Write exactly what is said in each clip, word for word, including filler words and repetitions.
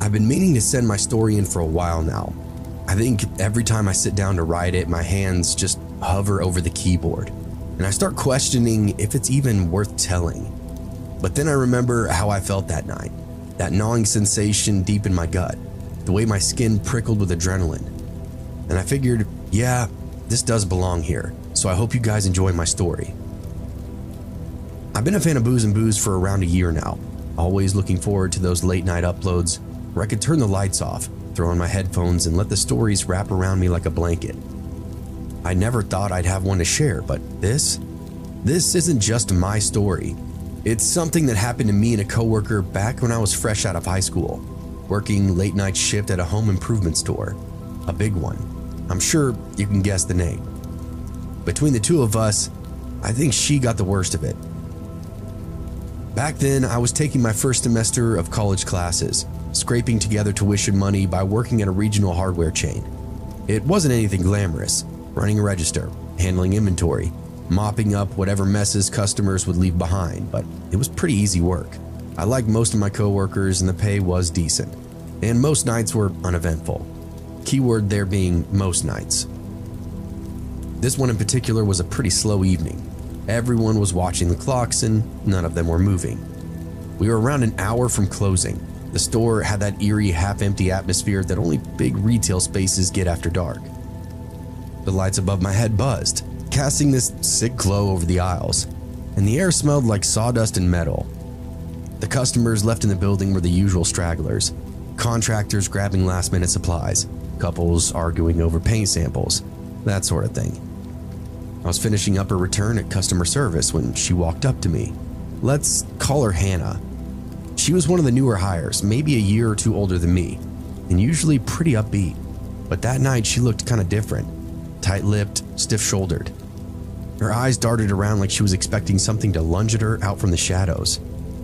I've been meaning to send my story in for a while now. I think every time I sit down to write it, my hands just hover over the keyboard, and I start questioning if it's even worth telling. But then I remember how I felt that night, that gnawing sensation deep in my gut, the way my skin prickled with adrenaline. And I figured, yeah, this does belong here, so I hope you guys enjoy my story. I've been a fan of Booze and Booze for around a year now, always looking forward to those late night uploads where I could turn the lights off, throw on my headphones, and let the stories wrap around me like a blanket. I never thought I'd have one to share, but this, this isn't just my story. It's something that happened to me and a coworker back when I was fresh out of high school, working late night shift at a home improvement store, a big one. I'm sure you can guess the name. Between the two of us, I think she got the worst of it. Back then, I was taking my first semester of college classes, scraping together tuition money by working at a regional hardware chain. It wasn't anything glamorous, running a register, handling inventory, mopping up whatever messes customers would leave behind, but it was pretty easy work. I liked most of my coworkers and the pay was decent, and most nights were uneventful. Keyword there being most nights. This one in particular was a pretty slow evening. Everyone was watching the clocks and none of them were moving. We were around an hour from closing. The store had that eerie, half-empty atmosphere that only big retail spaces get after dark. The lights above my head buzzed, casting this sick glow over the aisles, and the air smelled like sawdust and metal. The customers left in the building were the usual stragglers, contractors grabbing last-minute supplies, couples arguing over paint samples, that sort of thing. I was finishing up her return at customer service when she walked up to me. Let's call her Hannah. She was one of the newer hires, maybe a year or two older than me, and usually pretty upbeat. But that night she looked kind of different, tight-lipped, stiff-shouldered. Her eyes darted around like she was expecting something to lunge at her out from the shadows.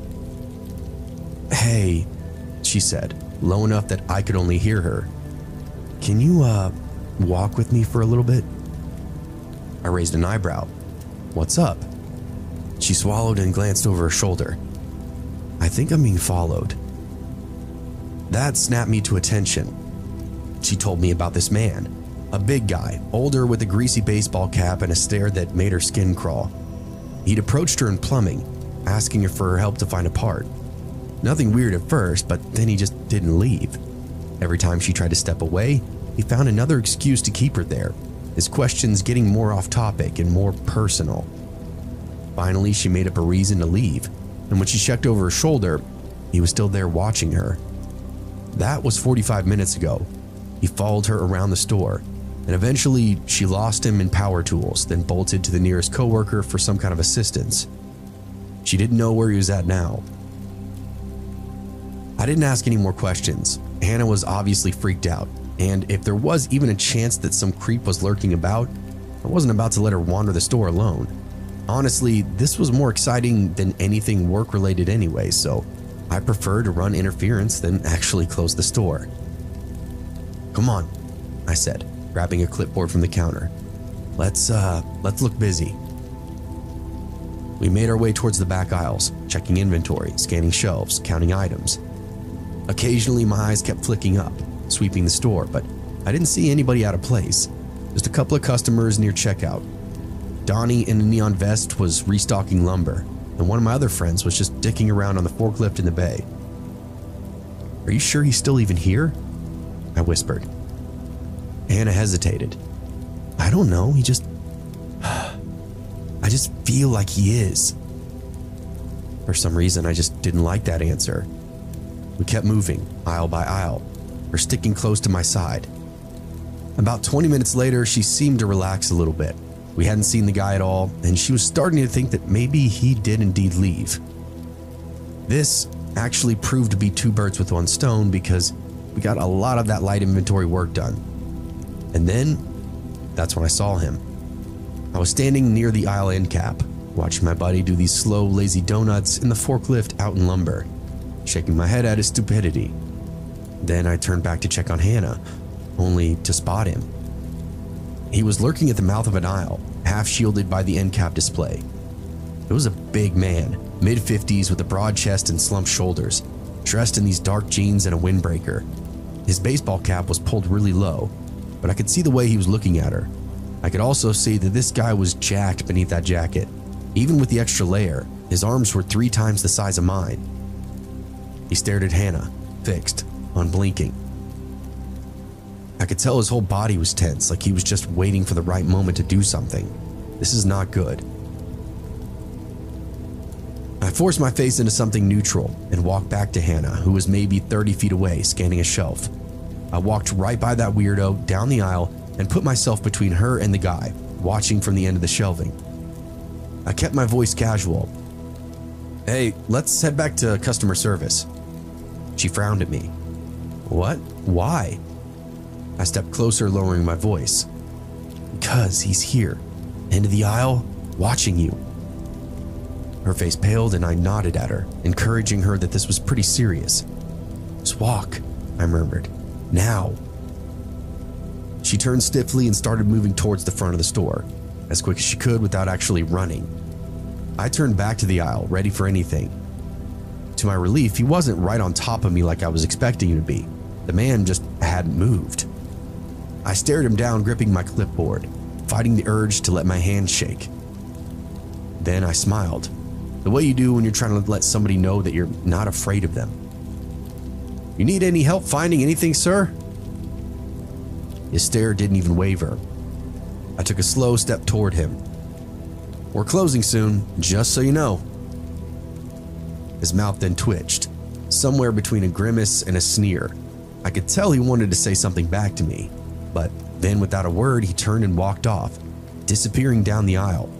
"Hey," she said, low enough that I could only hear her. "Can you, uh, walk with me for a little bit?" I raised an eyebrow. "What's up?" She swallowed and glanced over her shoulder. "I think I'm being followed." That snapped me to attention. She told me about this man, a big guy, older with a greasy baseball cap and a stare that made her skin crawl. He'd approached her in plumbing, asking her for her help to find a part. Nothing weird at first, but then he just didn't leave. Every time she tried to step away, he found another excuse to keep her there, his questions getting more off topic and more personal. Finally, she made up a reason to leave, and when she checked over her shoulder, he was still there watching her. That was forty-five minutes ago. He followed her around the store, and eventually she lost him in power tools, then bolted to the nearest coworker for some kind of assistance. She didn't know where he was at now. I didn't ask any more questions. Hannah was obviously freaked out, and if there was even a chance that some creep was lurking about, I wasn't about to let her wander the store alone. Honestly, this was more exciting than anything work-related anyway, so I prefer to run interference than actually close the store. "Come on," I said, grabbing a clipboard from the counter. Let's, uh, let's look busy." We made our way towards the back aisles, checking inventory, scanning shelves, counting items. Occasionally, my eyes kept flicking up, sweeping the store, but I didn't see anybody out of place. Just a couple of customers near checkout. Donnie in a neon vest was restocking lumber, and one of my other friends was just dicking around on the forklift in the bay. "Are you sure he's still even here?" I whispered. Hannah hesitated. "I don't know, he just... I just feel like he is." For some reason, I just didn't like that answer. We kept moving, aisle by aisle, her sticking close to my side. About twenty minutes later, she seemed to relax a little bit. We hadn't seen the guy at all, and she was starting to think that maybe he did indeed leave. This actually proved to be two birds with one stone because we got a lot of that light inventory work done. And then, that's when I saw him. I was standing near the aisle end cap, watching my buddy do these slow, lazy donuts in the forklift out in lumber, shaking my head at his stupidity. Then I turned back to check on Hannah, only to spot him. He was lurking at the mouth of an aisle, half shielded by the end cap display. It was a big man, mid fifties with a broad chest and slumped shoulders, dressed in these dark jeans and a windbreaker. His baseball cap was pulled really low, but I could see the way he was looking at her. I could also see that this guy was jacked beneath that jacket. Even with the extra layer, his arms were three times the size of mine. He stared at Hannah, fixed, unblinking. I could tell his whole body was tense, like he was just waiting for the right moment to do something. This is not good. I forced my face into something neutral and walked back to Hannah, who was maybe thirty feet away, scanning a shelf. I walked right by that weirdo, down the aisle, and put myself between her and the guy, watching from the end of the shelving. I kept my voice casual. "Hey, let's head back to customer service." She frowned at me. "What? Why?" I stepped closer, lowering my voice. "Because he's here, end of the aisle, watching you." Her face paled and I nodded at her, encouraging her that this was pretty serious. "Just walk," I murmured. "Now." She turned stiffly and started moving towards the front of the store, as quick as she could without actually running. I turned back to the aisle, ready for anything. To my relief, he wasn't right on top of me like I was expecting him to be. The man just hadn't moved. I stared him down, gripping my clipboard, fighting the urge to let my hands shake. Then I smiled, the way you do when you're trying to let somebody know that you're not afraid of them. "You need any help finding anything, sir?" His stare didn't even waver. I took a slow step toward him. "We're closing soon, just so you know." His mouth then twitched, somewhere between a grimace and a sneer. I could tell he wanted to say something back to me, but then without a word he turned and walked off, disappearing down the aisle.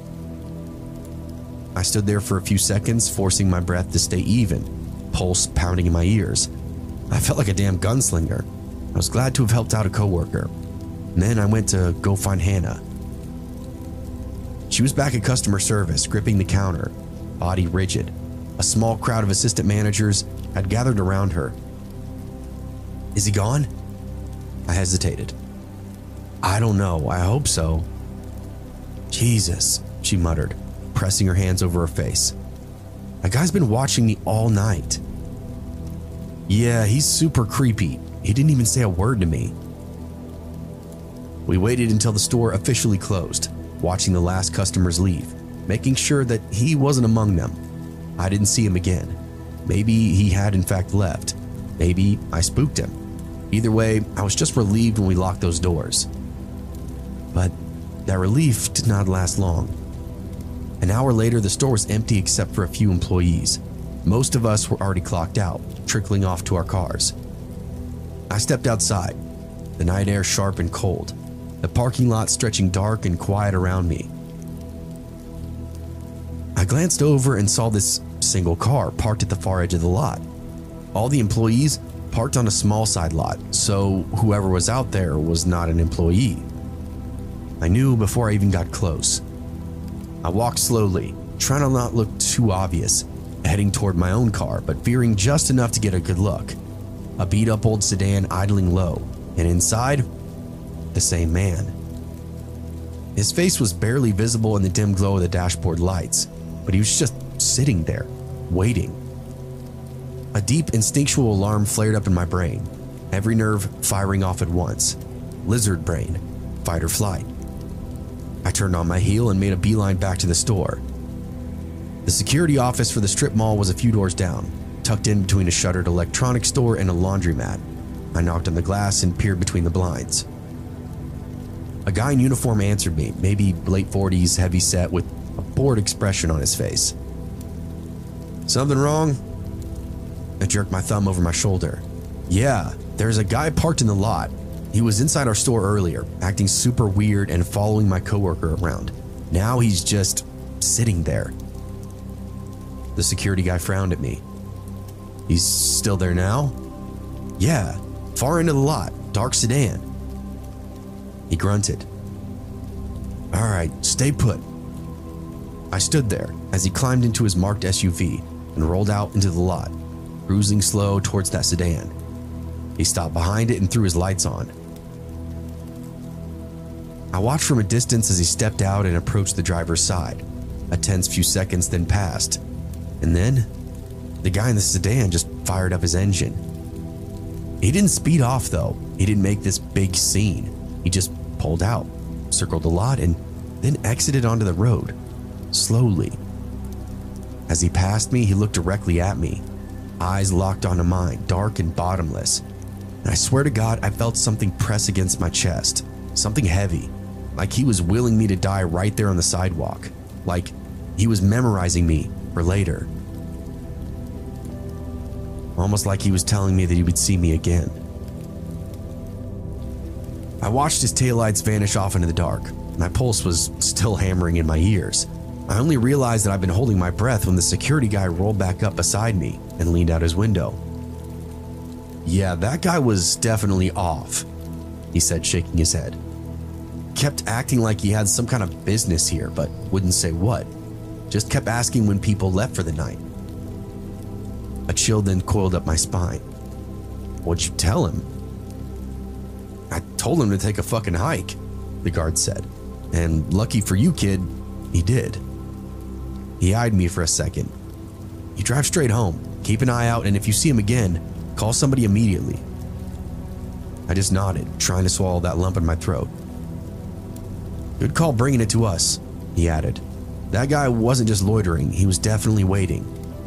I stood there for a few seconds, forcing my breath to stay even, pulse pounding in my ears. I felt like a damn gunslinger. I was glad to have helped out a coworker. And then I went to go find Hannah. She was back at customer service, gripping the counter, body rigid. A small crowd of assistant managers had gathered around her. "Is he gone?" I hesitated. "I don't know, I hope so." "Jesus," she muttered, pressing her hands over her face. "That guy's been watching me all night." "Yeah, he's super creepy. He didn't even say a word to me." We waited until the store officially closed, watching the last customers leave, making sure that he wasn't among them. I didn't see him again. Maybe he had in fact left. Maybe I spooked him. Either way, I was just relieved when we locked those doors. But that relief did not last long. An hour later, the store was empty except for a few employees. Most of us were already clocked out, trickling off to our cars. I stepped outside, the night air sharp and cold, the parking lot stretching dark and quiet around me. I glanced over and saw this single car parked at the far edge of the lot. All the employees parked on a small side lot, so whoever was out there was not an employee. I knew before I even got close. I walked slowly, trying to not look too obvious, heading toward my own car, but veering just enough to get a good look. A beat-up old sedan idling low, and inside, the same man. His face was barely visible in the dim glow of the dashboard lights, but he was just sitting there, waiting. A deep instinctual alarm flared up in my brain, every nerve firing off at once. Lizard brain, fight or flight. I turned on my heel and made a beeline back to the store. The security office for the strip mall was a few doors down, tucked in between a shuttered electronics store and a laundromat. I knocked on the glass and peered between the blinds. A guy in uniform answered me, maybe late forties, heavy set, with a bored expression on his face. "Something wrong?" I jerked my thumb over my shoulder. "Yeah, there's a guy parked in the lot. He was inside our store earlier, acting super weird and following my coworker around. Now he's just sitting there." The security guy frowned at me. "He's still there now?" "Yeah, far into the lot, dark sedan." He grunted. "All right, stay put." I stood there as he climbed into his marked S U V and rolled out into the lot, cruising slow towards that sedan. He stopped behind it and threw his lights on. I watched from a distance as he stepped out and approached the driver's side. A tense few seconds then passed, and then the guy in the sedan just fired up his engine. He didn't speed off though. He didn't make this big scene. He just pulled out, circled the lot, and then exited onto the road, slowly. As he passed me, he looked directly at me, eyes locked onto mine, dark and bottomless. And I swear to God, I felt something press against my chest, something heavy, like he was willing me to die right there on the sidewalk, like he was memorizing me for later. Almost like he was telling me that he would see me again. I watched his taillights vanish off into the dark. My pulse was still hammering in my ears. I only realized that I'd been holding my breath when the security guy rolled back up beside me and leaned out his window. "Yeah, that guy was definitely off," he said, shaking his head. Kept acting like he had some kind of business here, but wouldn't say what. Just kept asking when people left for the night. A chill then coiled up my spine. "What'd you tell him?" "I told him to take a fucking hike," the guard said. "And lucky for you, kid, he did." He eyed me for a second. "You drive straight home, keep an eye out, and if you see him again, call somebody immediately." I just nodded, trying to swallow that lump in my throat. "Good call bringing it to us," he added. "That guy wasn't just loitering, he was definitely waiting."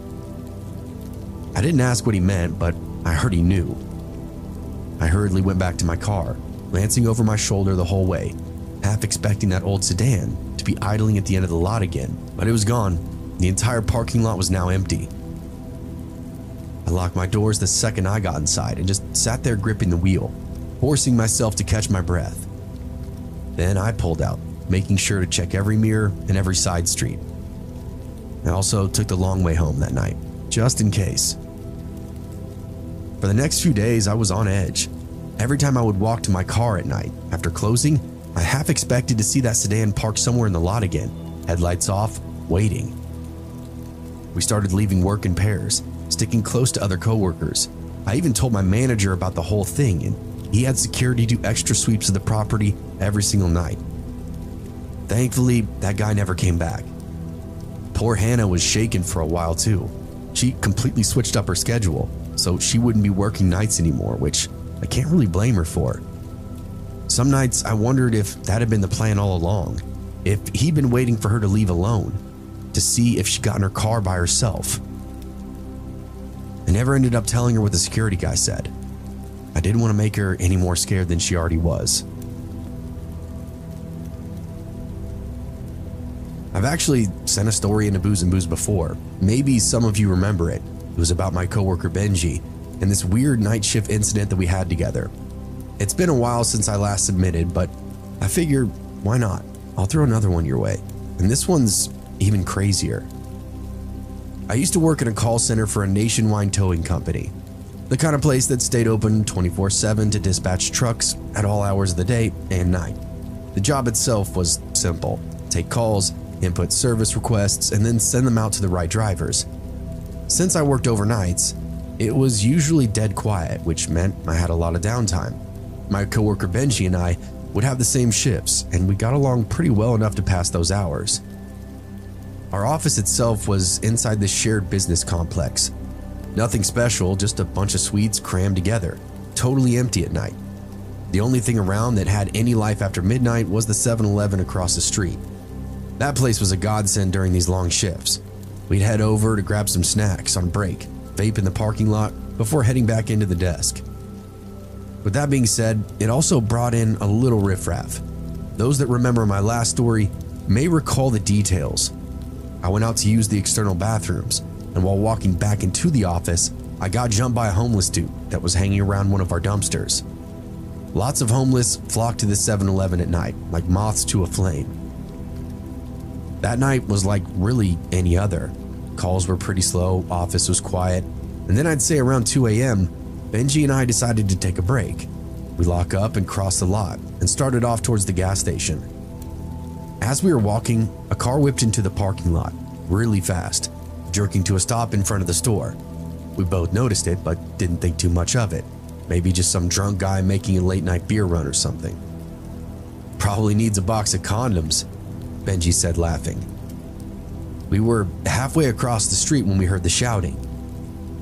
I didn't ask what he meant, but I heard he knew. I hurriedly went back to my car, glancing over my shoulder the whole way, half expecting that old sedan to be idling at the end of the lot again, but it was gone. The entire parking lot was now empty. I locked my doors the second I got inside and just sat there gripping the wheel, forcing myself to catch my breath. Then I pulled out, making sure to check every mirror and every side street. I also took the long way home that night, just in case. For the next few days, I was on edge. Every time I would walk to my car at night, after closing, I half expected to see that sedan parked somewhere in the lot again, headlights off, waiting. We started leaving work in pairs, sticking close to other coworkers. I even told my manager about the whole thing, and he had security do extra sweeps of the property every single night. Thankfully, that guy never came back. Poor Hannah was shaken for a while too. She completely switched up her schedule, so she wouldn't be working nights anymore, which I can't really blame her for. Some nights I wondered if that had been the plan all along, if he'd been waiting for her to leave alone, to see if she got in her car by herself. I never ended up telling her what the security guy said. I didn't want to make her any more scared than she already was. I've actually sent a story into Booze and Booze before. Maybe some of you remember it. It was about my coworker Benji and this weird night shift incident that we had together. It's been a while since I last submitted, but I figured, why not? I'll throw another one your way. And this one's even crazier. I used to work in a call center for a nationwide towing company, the kind of place that stayed open twenty-four seven to dispatch trucks at all hours of the day and night. The job itself was simple: take calls, input service requests, and then send them out to the right drivers. Since I worked overnights, it was usually dead quiet, which meant I had a lot of downtime. My coworker Benji and I would have the same shifts, and we got along pretty well enough to pass those hours. Our office itself was inside this shared business complex. Nothing special, just a bunch of suites crammed together, totally empty at night. The only thing around that had any life after midnight was the seven eleven across the street. That place was a godsend during these long shifts. We'd head over to grab some snacks on break, vape in the parking lot before heading back into the desk. With that being said, it also brought in a little riffraff. Those that remember my last story may recall the details. I went out to use the external bathrooms, and while walking back into the office, I got jumped by a homeless dude that was hanging around one of our dumpsters. Lots of homeless flocked to the seven eleven at night, like moths to a flame. That night was like really any other. Calls were pretty slow, office was quiet, and then I'd say around two A M, Benji and I decided to take a break. We lock up and cross the lot and started off towards the gas station. As we were walking, a car whipped into the parking lot really fast, jerking to a stop in front of the store. We both noticed it, but didn't think too much of it. Maybe just some drunk guy making a late night beer run or something. Probably needs a box of condoms, Benji said, laughing. We were halfway across the street when we heard the shouting.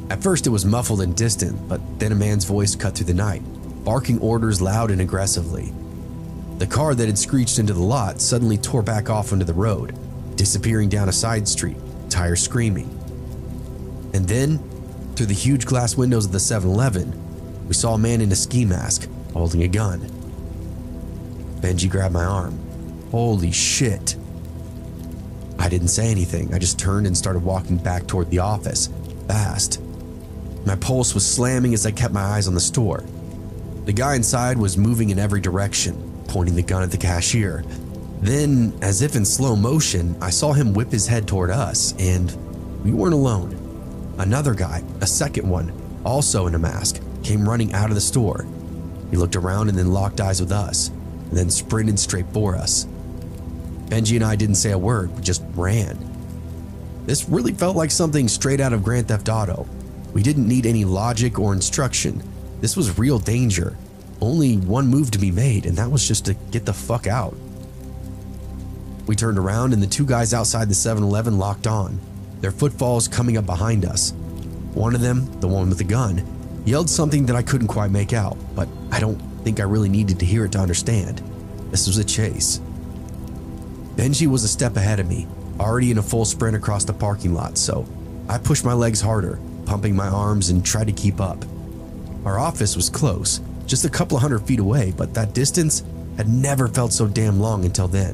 At first it was muffled and distant, but then a man's voice cut through the night, barking orders loud and aggressively. The car that had screeched into the lot suddenly tore back off onto the road, disappearing down a side street, tires screaming. And then, through the huge glass windows of the seven eleven, we saw a man in a ski mask holding a gun. Benji grabbed my arm. Holy shit. I didn't say anything. I just turned and started walking back toward the office, fast. My pulse was slamming as I kept my eyes on the store. The guy inside was moving in every direction, pointing the gun at the cashier. Then, as if in slow motion, I saw him whip his head toward us, and we weren't alone. Another guy, a second one, also in a mask, came running out of the store. He looked around and then locked eyes with us, and then sprinted straight for us. Benji and I didn't say a word, we just ran. This really felt like something straight out of Grand Theft Auto. We didn't need any logic or instruction. This was real danger. Only one move to be made, and that was just to get the fuck out. We turned around and the two guys outside the seven eleven locked on, their footfalls coming up behind us. One of them, the one with the gun, yelled something that I couldn't quite make out, but I don't think I really needed to hear it to understand. This was a chase. Benji was a step ahead of me, already in a full sprint across the parking lot, so I pushed my legs harder, pumping my arms and tried to keep up. Our office was close, just a couple of hundred feet away, but that distance had never felt so damn long until then.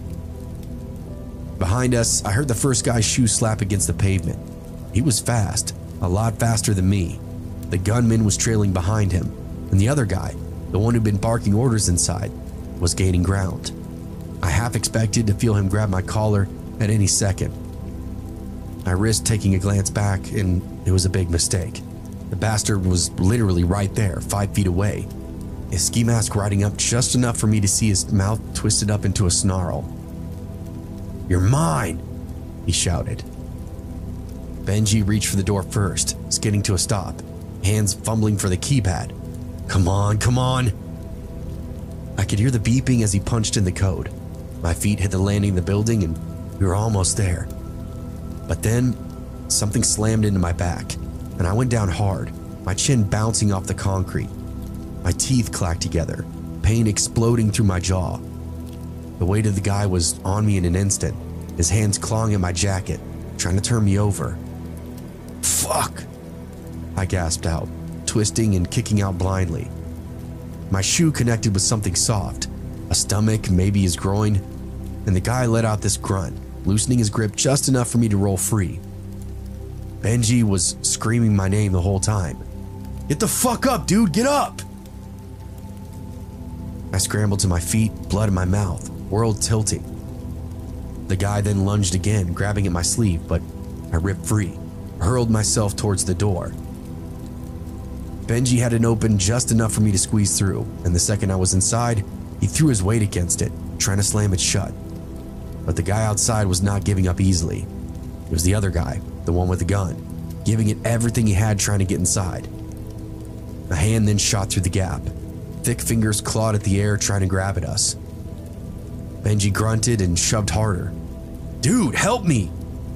Behind us, I heard the first guy's shoe slap against the pavement. He was fast, a lot faster than me. The gunman was trailing behind him, and the other guy, the one who'd been barking orders inside, was gaining ground. I half expected to feel him grab my collar at any second. I risked taking a glance back, and it was a big mistake. The bastard was literally right there, five feet away, his ski mask riding up just enough for me to see his mouth twisted up into a snarl. "You're mine," he shouted. Benji reached for the door first, skidding to a stop, hands fumbling for the keypad. Come on, come on. I could hear the beeping as he punched in the code. My feet hit the landing of the building and we were almost there. But then something slammed into my back and I went down hard, my chin bouncing off the concrete. My teeth clacked together, pain exploding through my jaw. The weight of the guy was on me in an instant, his hands clawing at my jacket, trying to turn me over. Fuck! I gasped out, twisting and kicking out blindly. My shoe connected with something soft, a stomach, maybe his groin, and the guy let out this grunt, loosening his grip just enough for me to roll free. Benji was screaming my name the whole time. Get the fuck up, dude, get up! I scrambled to my feet, blood in my mouth, world tilting. The guy then lunged again, grabbing at my sleeve, but I ripped free, hurled myself towards the door. Benji had it open just enough for me to squeeze through, and the second I was inside, he threw his weight against it, trying to slam it shut. But the guy outside was not giving up easily. It was the other guy, the one with the gun, giving it everything he had trying to get inside. A hand then shot through the gap. Thick fingers clawed at the air trying to grab at us. Benji grunted and shoved harder. Dude, help me!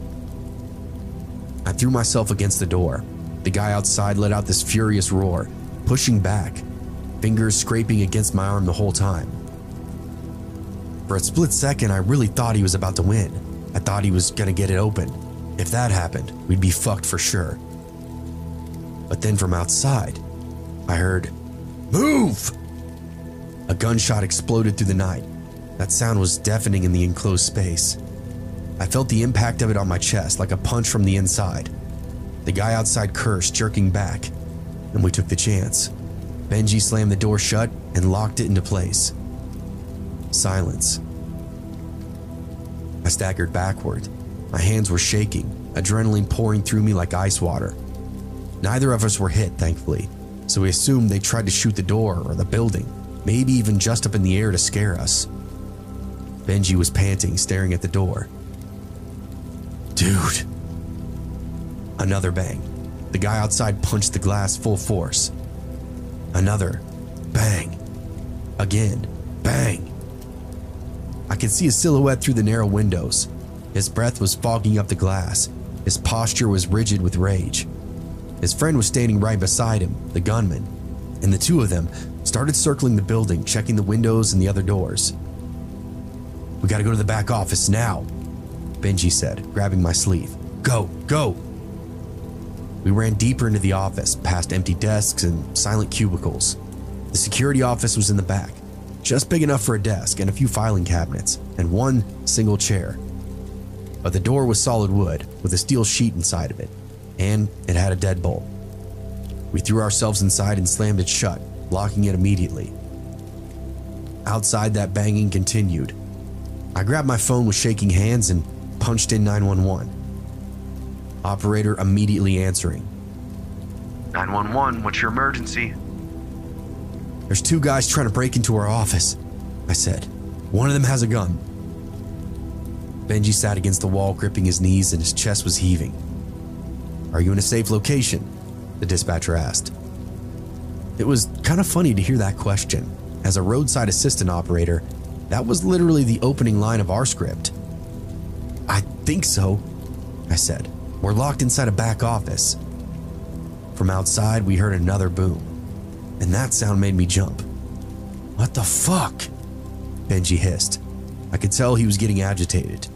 I threw myself against the door. The guy outside let out this furious roar, pushing back, fingers scraping against my arm the whole time. For a split second, I really thought he was about to win. I thought he was gonna get it open. If that happened, we'd be fucked for sure. But then from outside, I heard, "Move!" A gunshot exploded through the night. That sound was deafening in the enclosed space. I felt the impact of it on my chest like a punch from the inside. The guy outside cursed, jerking back, and we took the chance. Benji slammed the door shut and locked it into place. Silence. I staggered backward. My hands were shaking, adrenaline pouring through me like ice water. Neither of us were hit, thankfully, so we assumed they tried to shoot the door or the building, maybe even just up in the air to scare us. Benji was panting, staring at the door. Dude. Another bang. The guy outside punched the glass full force. Another bang. Again, bang. I could see his silhouette through the narrow windows. His breath was fogging up the glass. His posture was rigid with rage. His friend was standing right beside him, the gunman, and the two of them started circling the building, checking the windows and the other doors. "We gotta go to the back office now," Benji said, grabbing my sleeve. "Go, go." We ran deeper into the office, past empty desks and silent cubicles. The security office was in the back, just big enough for a desk and a few filing cabinets, and one single chair. But the door was solid wood, with a steel sheet inside of it, and it had a deadbolt. We threw ourselves inside and slammed it shut, locking it immediately. Outside, that banging continued. I grabbed my phone with shaking hands and punched in nine one one. Operator immediately answering. nine one one, what's your emergency? "There's two guys trying to break into our office," I said. "One of them has a gun." Benji sat against the wall, gripping his knees, and his chest was heaving. "Are you in a safe location?" the dispatcher asked. It was kind of funny to hear that question. As a roadside assistant operator, that was literally the opening line of our script. "I think so," I said. "We're locked inside a back office." From outside, we heard another boom, and that sound made me jump. "What the fuck?" Benji hissed. I could tell he was getting agitated.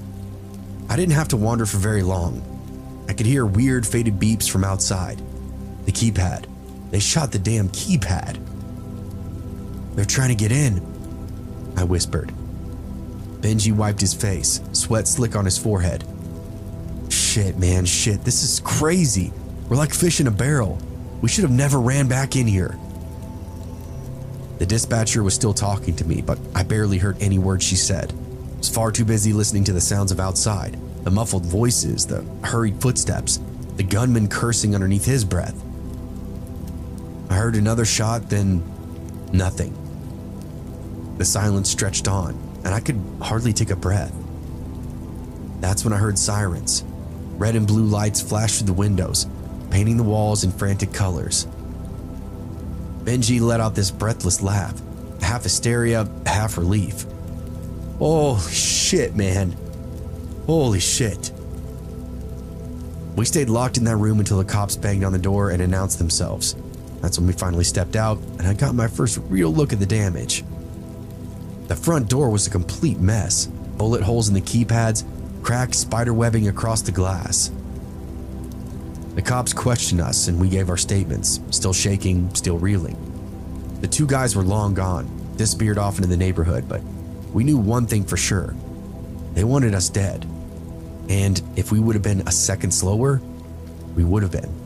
I didn't have to wander for very long. I could hear weird faded beeps from outside. The keypad. They shot the damn keypad. "They're trying to get in," I whispered. Benji wiped his face, sweat slick on his forehead. "Shit, man, shit, this is crazy. We're like fish in a barrel. We should have never ran back in here." The dispatcher was still talking to me, but I barely heard any words she said. I was far too busy listening to the sounds of outside, the muffled voices, the hurried footsteps, the gunman cursing underneath his breath. I heard another shot, then nothing. The silence stretched on, and I could hardly take a breath. That's when I heard sirens. Red and blue lights flashed through the windows, painting the walls in frantic colors. Benji let out this breathless laugh, half hysteria, half relief. "Holy shit, man. Holy shit." We stayed locked in that room until the cops banged on the door and announced themselves. That's when we finally stepped out, and I got my first real look at the damage. The front door was a complete mess. Bullet holes in the keypads, cracked spider webbing across the glass. The cops questioned us, and we gave our statements, still shaking, still reeling. The two guys were long gone, disappeared off into the neighborhood, but we knew one thing for sure. They wanted us dead. And if we would have been a second slower, we would have been.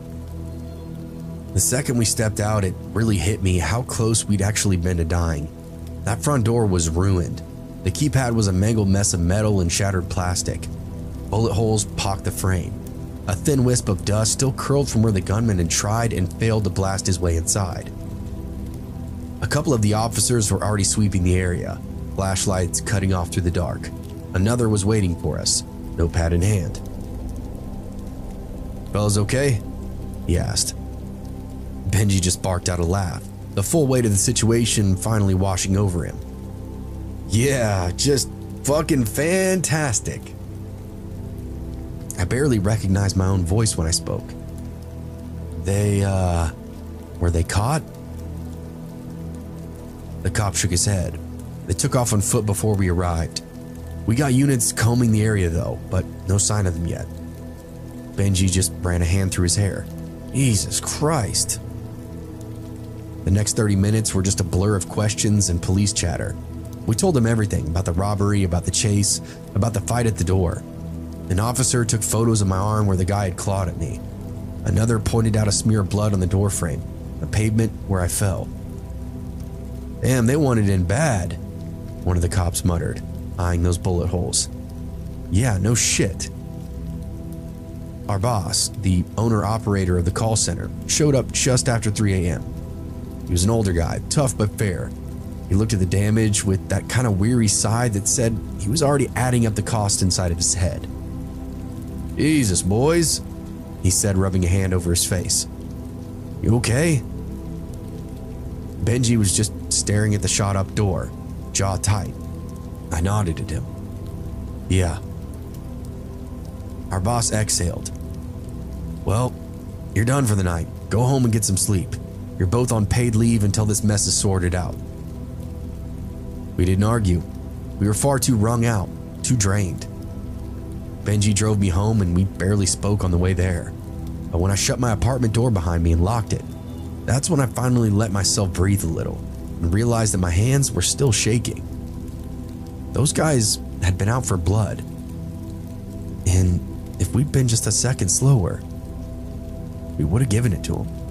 The second we stepped out, it really hit me how close we'd actually been to dying. That front door was ruined. The keypad was a mangled mess of metal and shattered plastic. Bullet holes pocked the frame. A thin wisp of dust still curled from where the gunman had tried and failed to blast his way inside. A couple of the officers were already sweeping the area, flashlights cutting off through the dark. Another was waiting for us, notepad in hand. "Fellas okay?" he asked. Benji just barked out a laugh, the full weight of the situation finally washing over him. "Yeah, just fucking fantastic." I barely recognized my own voice when I spoke. They, uh, were they caught? The cop shook his head. They took off on foot before we arrived. We got units combing the area though, but no sign of them yet. Benji just ran a hand through his hair. Jesus Christ. The next thirty minutes were just a blur of questions and police chatter. We told them everything about the robbery, about the chase, about the fight at the door. An officer took photos of my arm where the guy had clawed at me. Another pointed out a smear of blood on the doorframe, the pavement where I fell. "Damn, they wanted in bad," one of the cops muttered, eyeing those bullet holes. "Yeah, no shit." Our boss, the owner-operator of the call center, showed up just after three A M He was an older guy, tough but fair. He looked at the damage with that kind of weary sigh that said he was already adding up the cost inside of his head. "Jesus, boys," he said, rubbing a hand over his face. "You okay?" Benji was just staring at the shot-up door, jaw tight. I nodded at him. "Yeah." Our boss exhaled. "Well, "You're done for the night. Go home and get some sleep. You're both on paid leave until this mess is sorted out." We didn't argue. We were far too wrung out, too drained. Benji drove me home and we barely spoke on the way there. But when I shut my apartment door behind me and locked it, that's when I finally let myself breathe a little and realized that my hands were still shaking. Those guys had been out for blood. And if we'd been just a second slower, we would have given it to them.